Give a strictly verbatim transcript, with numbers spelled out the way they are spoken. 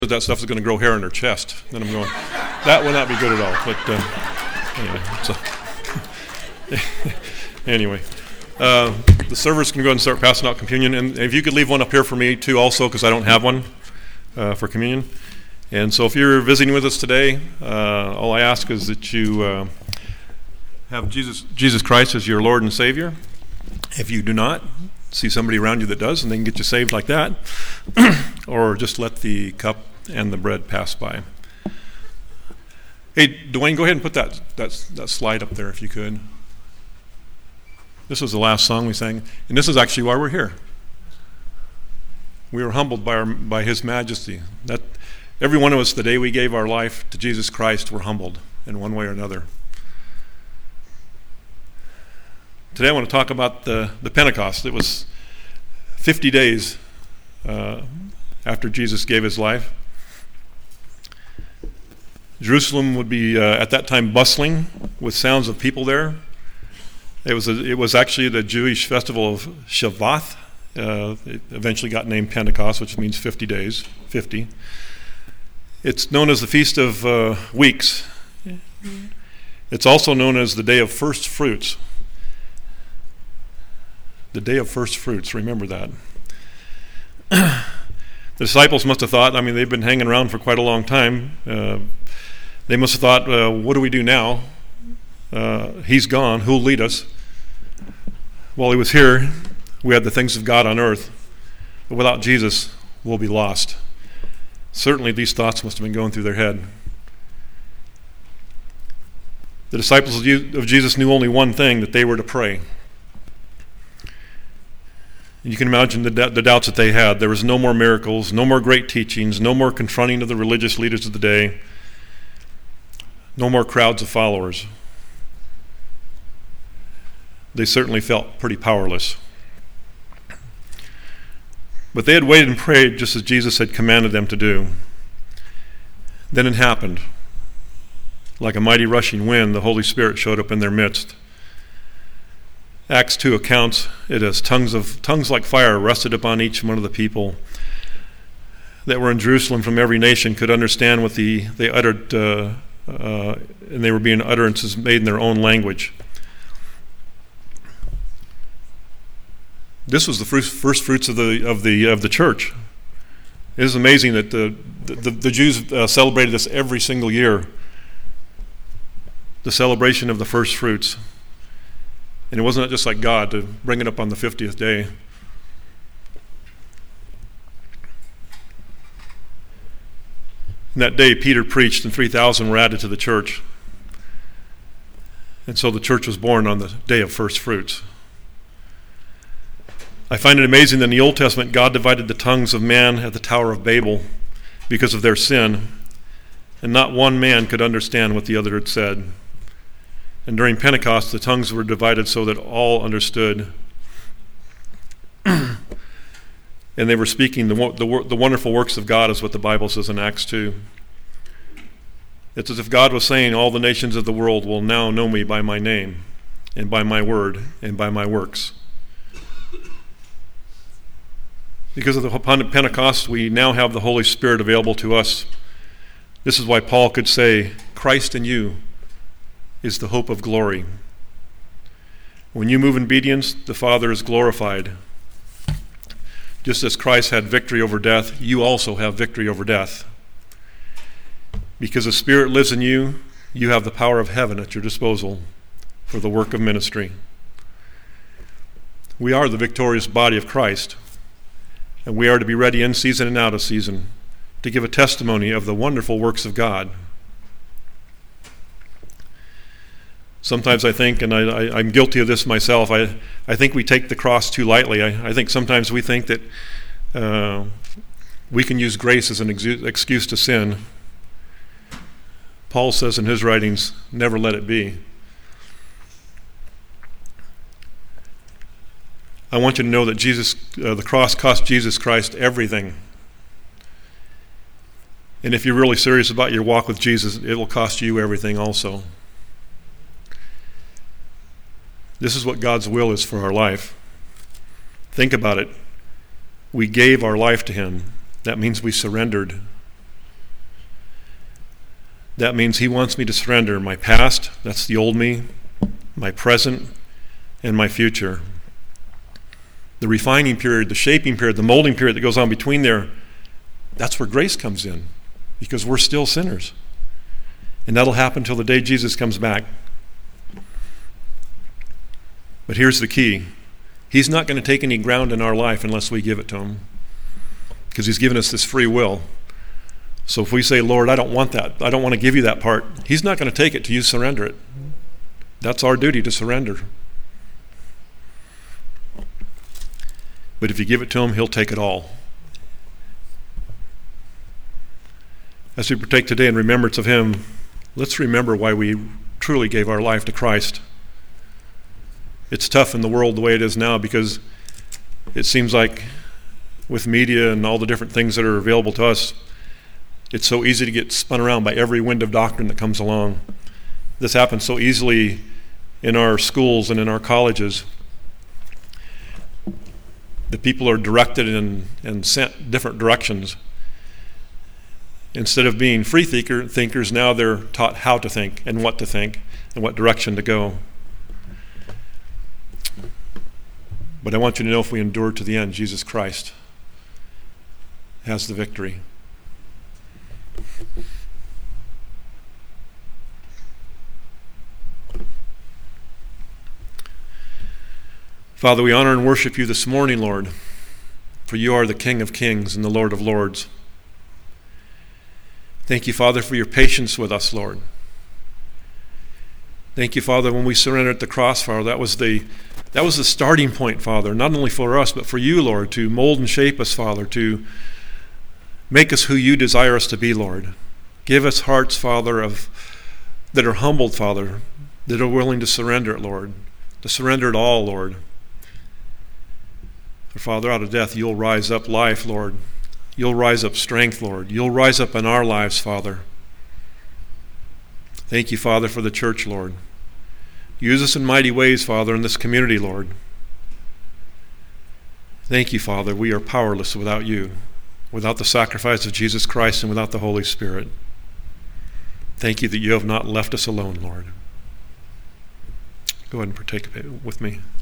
that stuff is going to grow hair in her chest. Then I'm going, that will not be good at all. But uh, anyway, so anyway, uh, the servers can go ahead and start passing out communion. And if you could leave one up here for me too also, because I don't have one uh, for communion. And so if you're visiting with us today, uh, all I ask is that you uh, have Jesus, Jesus Christ as your Lord and Savior. If you do not, see somebody around you that does, and they can get you saved like that. Or just let the cup and the bread pass by. Hey, Dwayne, go ahead and put that, that, that slide up there if you could. This was the last song we sang, and this is actually why we're here. We were humbled by our, by His majesty. That every one of us, the day we gave our life to Jesus Christ, were humbled in one way or another. Today I want to talk about the, the Pentecost. It was fifty days uh, after Jesus gave His life. Jerusalem would be uh, at that time bustling with sounds of people there. It was a, it was actually the Jewish festival of Shavuot. Uh, it eventually got named Pentecost, which means fifty days, fifty. It's known as the Feast of uh, Weeks. It's also known as the Day of First Fruits. The Day of First Fruits, remember that. The disciples must have thought, I mean, they've been hanging around for quite a long time. Uh, they must have thought, uh, what do we do now? Uh, he's gone, who'll lead us? While He was here, we had the things of God on earth. But without Jesus, we'll be lost. Certainly these thoughts must have been going through their head. The disciples of Jesus knew only one thing, that they were to pray. You can imagine the, the doubts that they had. There was no more miracles, no more great teachings, no more confronting of the religious leaders of the day, no more crowds of followers. They certainly felt pretty powerless. But they had waited and prayed just as Jesus had commanded them to do. Then it happened. Like a mighty rushing wind, the Holy Spirit showed up in their midst. Acts two accounts it as tongues of tongues like fire rested upon each one of the people that were in Jerusalem from every nation could understand what the they uttered, uh, uh, and they were being utterances made in their own language. This was the first, first fruits of the of the of the church. It is amazing that the the, the Jews uh, celebrated this every single year. The celebration of the first fruits. And it wasn't just like God to bring it up on the fiftieth day. In that day, Peter preached, and three thousand were added to the church. And so the church was born on the day of first fruits. I find it amazing that in the Old Testament, God divided the tongues of man at the Tower of Babel because of their sin, and not one man could understand what the other had said. And during Pentecost, the tongues were divided so that all understood. And they were speaking the, the, the wonderful works of God, is what the Bible says in Acts two. It's as if God was saying, all the nations of the world will now know me by my name, and by my word, and by my works. Because of the Pentecost, we now have the Holy Spirit available to us. This is why Paul could say, Christ in you is the hope of glory. When you move in obedience, the Father is glorified. Just as Christ had victory over death, you also have victory over death. Because the Spirit lives in you, you have the power of heaven at your disposal for the work of ministry. We are the victorious body of Christ, and we are to be ready in season and out of season to give a testimony of the wonderful works of God. Sometimes I think, and I, I, I'm guilty of this myself, I, I think we take the cross too lightly. I, I think sometimes we think that uh, we can use grace as an exu- excuse to sin. Paul says in his writings, never let it be. I want you to know that Jesus, uh, the cross cost Jesus Christ everything. And if you're really serious about your walk with Jesus, it will cost you everything also. This is what God's will is for our life. Think about it. We gave our life to Him. That means we surrendered. That means he wants me to surrender my past, that's the old me, my present, and my future. The refining period, the shaping period, the molding period that goes on between there, that's where grace comes in, because we're still sinners. And that'll happen until the day Jesus comes back. But here's the key. He's not going to take any ground in our life unless we give it to him, because he's given us this free will. So if we say, Lord, I don't want that, I don't want to give you that part, he's not going to take it till you surrender it. That's our duty, to surrender. But if you give it to him, he'll take it all. As we partake today in remembrance of him, let's remember why we truly gave our life to Christ. It's tough in the world the way it is now, because it seems like with media and all the different things that are available to us, it's so easy to get spun around by every wind of doctrine that comes along. This happens so easily in our schools and in our colleges. The people are directed and, and sent different directions. Instead of being free thinker, thinkers, now they're taught how to think and what to think and what direction to go. But I want you to know, if we endure to the end, Jesus Christ has the victory. Father, we honor and worship you this morning, Lord, for you are the King of kings and the Lord of lords. Thank you, Father, for your patience with us, Lord. Thank you, Father, when we surrendered at the cross, Father, that was the that was the starting point, Father, not only for us, but for you, Lord, to mold and shape us, Father, to make us who you desire us to be, Lord. Give us hearts, Father, of that are humbled, Father, that are willing to surrender it, Lord, to surrender it all, Lord. For, Father, out of death, you'll rise up life, Lord. You'll rise up strength, Lord. You'll rise up in our lives, Father. Thank you, Father, for the church, Lord. Use us in mighty ways, Father, in this community, Lord. Thank you, Father. We are powerless without you, without the sacrifice of Jesus Christ and without the Holy Spirit. Thank you that you have not left us alone, Lord. Go ahead and partake of it with me.